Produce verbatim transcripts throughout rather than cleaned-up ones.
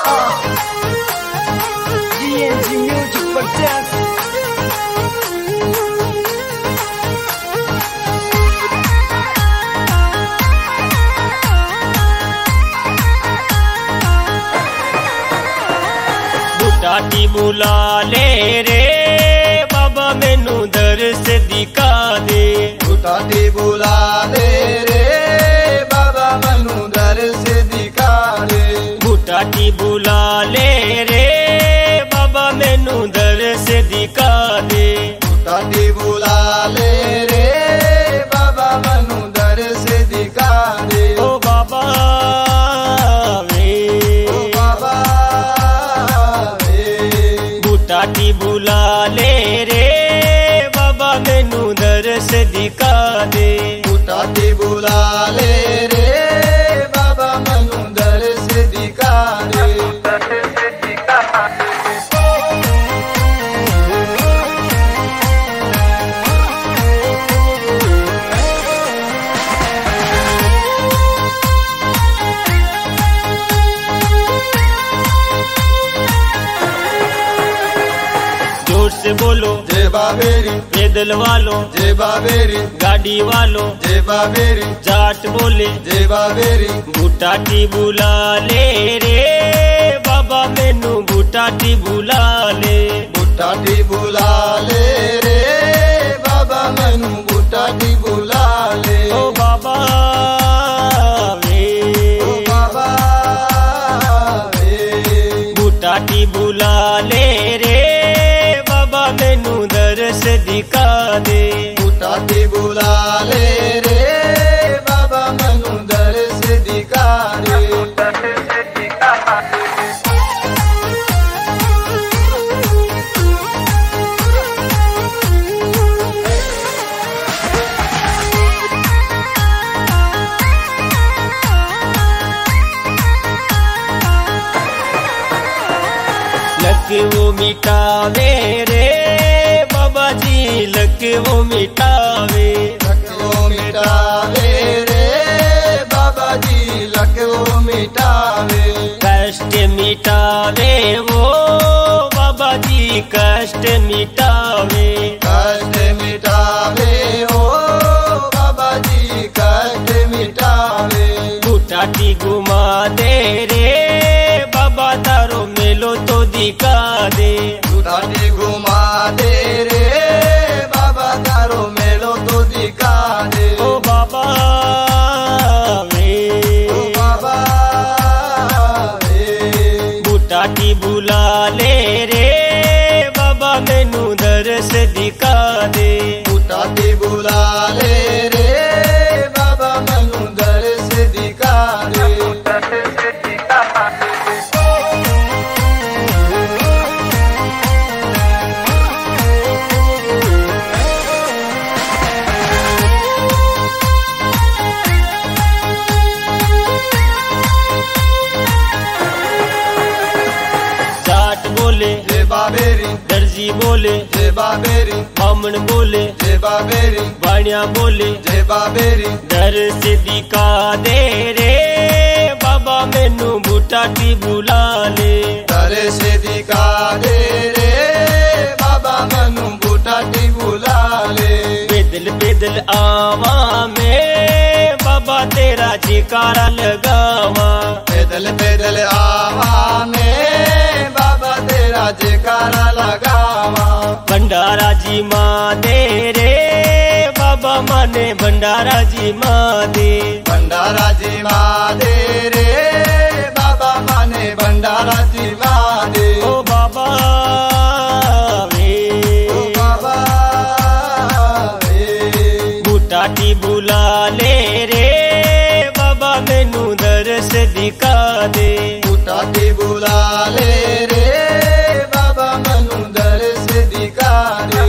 G N G Music presents Butati बुला ले रे बाबा मैनू दर्श दिखा दे। बुटाटी बुला ले रे बाबा मैनू दर्श दिखा दे। बुटाटी बुला ले रे बाबा मैनू दर्श दिखा दे। बुटाटी बुला ले रे बाबा मैनू दर्श दिखा दे। ओ बाबा वे ओ बाबा वे बुटाटी बुला ले रे बाबा मैनू दर्श दिखा दे। बुटाटी बुला ले रे बाबा मैनू दर्श दिखा दे। जोर से बोलो जय बाबेरी पैदल वालों जय बाबेरी गाड़ी वालों जय बाबेरी जाट बोले जय बाबेरी। बुटाटी बुला ले रे बाबा मैनू बुटाटी बुला ले। बुटाटी बुला ले रे बाबा मैनू बुटाटी बुला ले। ओ बाबा वे ओ बाबा वे बुटाटी बुला ले रे बाबा मैनू दर्श दिखा दे। बुटाटी बुला ले रे बाबा मैनू दर्श दिखा दे। लक वो मिटावे रे बाबा जी लक वो मिटावे। लखो मिटावे रे बाबा जी लखो मिटावे। कष्ट मिटावे वो बाबा जी कष्ट मिटावे। कष्ट मिटावे ओ बाबा जी कष्ट मिटावे। बुटाटी घुमा दे रे बाबा तारो मेलो तो दिखा दे। बुटाटी घुमा दे रे बाबा तारो मेलो तो दिखा दे। ओ बाबा वे ओ बाबा वे बुटाटी बुला ले रे बाबा मैनू दर्श दिखा दे। बुटाटी बुला ले रे बाबा मैनू दर्श दिखा दे। जाट बोले जय बाबेरी दर्जी बोले जय बाबेरी बामण बोले जय बाबेरी बाणिया बोले जय बाबेरी। दर्श दिखा दे रे बाबा मैनू बुटाटी बुला ले। दर्श दिखा दे रे बाबा मैनू बुटाटी बुला ले। पैदल पैदल आवा में बाबा तेरा जिकारा लगावा। पैदल पैदल आवा में बाबा तेरा जयकारा लगावा। भंडारा जी माँ दे रे बाबा माने भंडारा जी माँ दे। भंडारा जी माँ दे रे बाबा माने भंडारा जी माँ दे। ओ बाबा वे ओ बाबा वे बुटाटी बुला ले रे बाबा मैनू दर्श दिखा दे। बुटाटी बुला ले रे बाबा मैनू दर्श दिखा दे।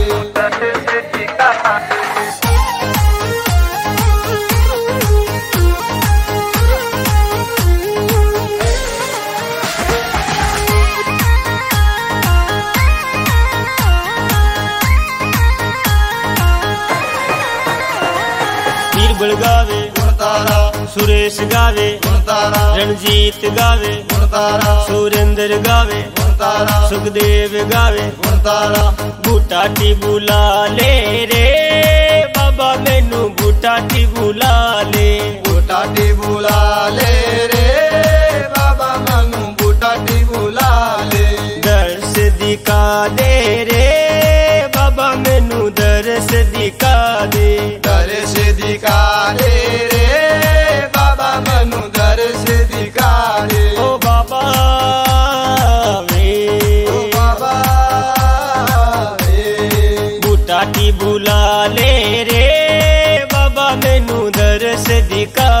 बीरबल गावे गुण तारा सुरेश गावे गुण तारा रणजीत गावे गुण तारा सुरेंद्र गावे गुण तारा सुखदेव गावे गुण तारा बूटाटी बुला ले रे बाबा मैनू बूटाटी बुला ले बूटाटी बुला ले रे बाबा मनु बूटाटी बुला ले दर्श दिखा दे रे बाबा मैनू दर्श दिखा दे दर्श दिखा दे रे बाबा मनु दर्श दिखा दे ओ बाबा वे ओ बाबा रे बूटाटी बुला ले रे बाबा मैनू दर्श दिखा